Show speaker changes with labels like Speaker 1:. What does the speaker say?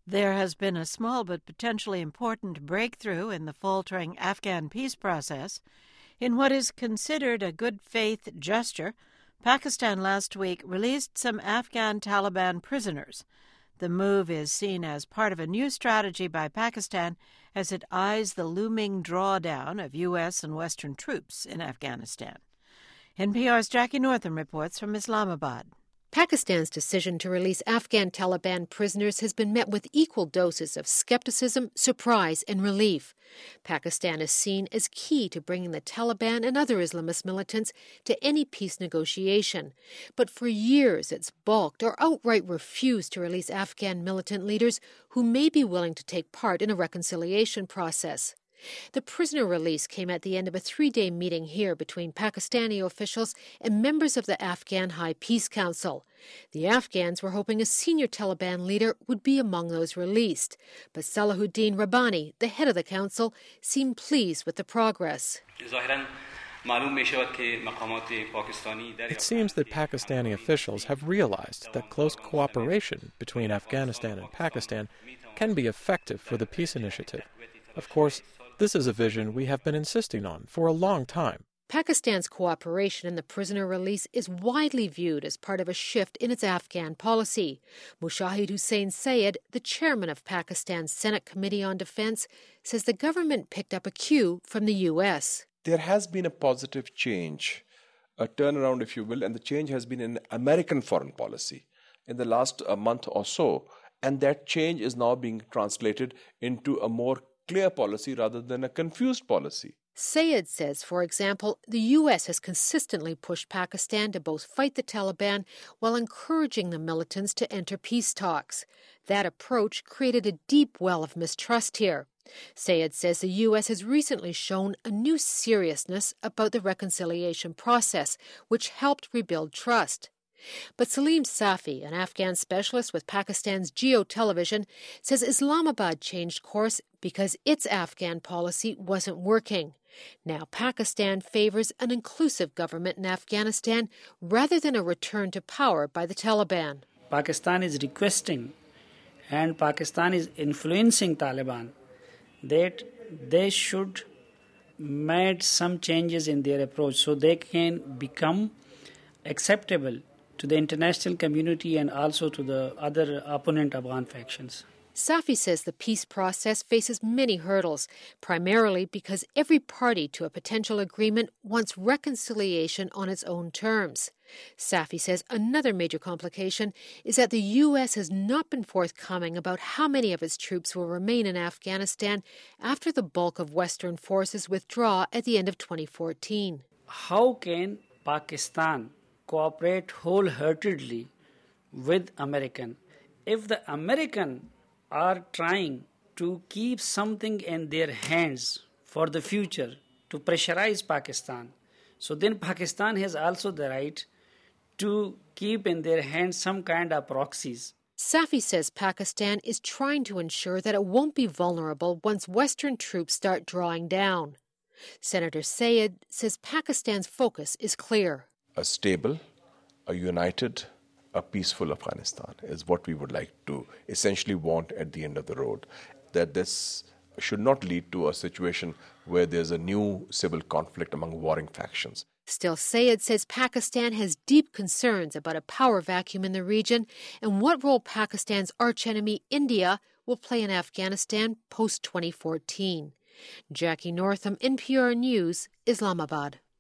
Speaker 1: There has been a small but potentially important breakthrough in the faltering Afghan peace process. In what is considered a good faith gesture, Pakistan last week released some Afghan Taliban prisoners. The move is seen as part of a new strategy by Pakistan as it eyes the looming drawdown of U.S. and Western troops in Afghanistan. NPR's Jackie Northam reports from Islamabad.
Speaker 2: Pakistan's decision to release Afghan Taliban prisoners has been met with equal doses of skepticism, surprise, and relief. Pakistan is seen as key to bringing the Taliban and other Islamist militants to any peace negotiation. But for years it's balked or outright refused to release Afghan militant leaders who may be willing to take part in a reconciliation process. The prisoner release came at the end of a 3-day meeting here between Pakistani officials and members of the Afghan High Peace Council. The Afghans were hoping a senior Taliban leader would be among those released, but Salahuddin Rabbani, the head of the council, seemed pleased with the progress.
Speaker 3: It seems that Pakistani officials have realized that close cooperation between Afghanistan and Pakistan can be effective for the peace initiative. Of course, this is a vision we have been insisting on for a long time.
Speaker 2: Pakistan's cooperation in the prisoner release is widely viewed as part of a shift in its Afghan policy. Mushahid Hussain Sayed, the chairman of Pakistan's Senate Committee on Defense, says the government picked up a cue from the U.S.
Speaker 4: There has been a positive change, a turnaround, if you will, and the change has been in American foreign policy in the last month or so. And that change is now being translated into a more clear policy rather than a confused policy.
Speaker 2: Sayed says, for example, the U.S. has consistently pushed Pakistan to both fight the Taliban while encouraging the militants to enter peace talks. That approach created a deep well of mistrust here. Sayed says the U.S. has recently shown a new seriousness about the reconciliation process, which helped rebuild trust. But Salim Safi, an Afghan specialist with Pakistan's Geo Television, says Islamabad changed course because its Afghan policy wasn't working. Now Pakistan favors an inclusive government in Afghanistan rather than a return to power by the Taliban.
Speaker 5: Pakistan is requesting and Pakistan is influencing Taliban that they should make some changes in their approach so they can become acceptable to the international community and also to the other opponent Afghan factions.
Speaker 2: Safi says the peace process faces many hurdles, primarily because every party to a potential agreement wants reconciliation on its own terms. Safi says another major complication is that the U.S. has not been forthcoming about how many of its troops will remain in Afghanistan after the bulk of Western forces withdraw at the end of 2014.
Speaker 5: How can Pakistan cooperate wholeheartedly with American if the American are trying to keep something in their hands for the future to pressurize Pakistan? So then Pakistan has also the right to keep in their hands some kind of proxies.
Speaker 2: Safi says Pakistan is trying to ensure that it won't be vulnerable once Western troops start drawing down. Senator Sayed says Pakistan's focus is clear.
Speaker 4: A stable, a united, a peaceful Afghanistan is what we would like to essentially want at the end of the road. That this should not lead to a situation where there's a new civil conflict among warring factions.
Speaker 2: Still, Sayed says Pakistan has deep concerns about a power vacuum in the region and what role Pakistan's archenemy India will play in Afghanistan post-2014. Jackie Northam, NPR News, Islamabad.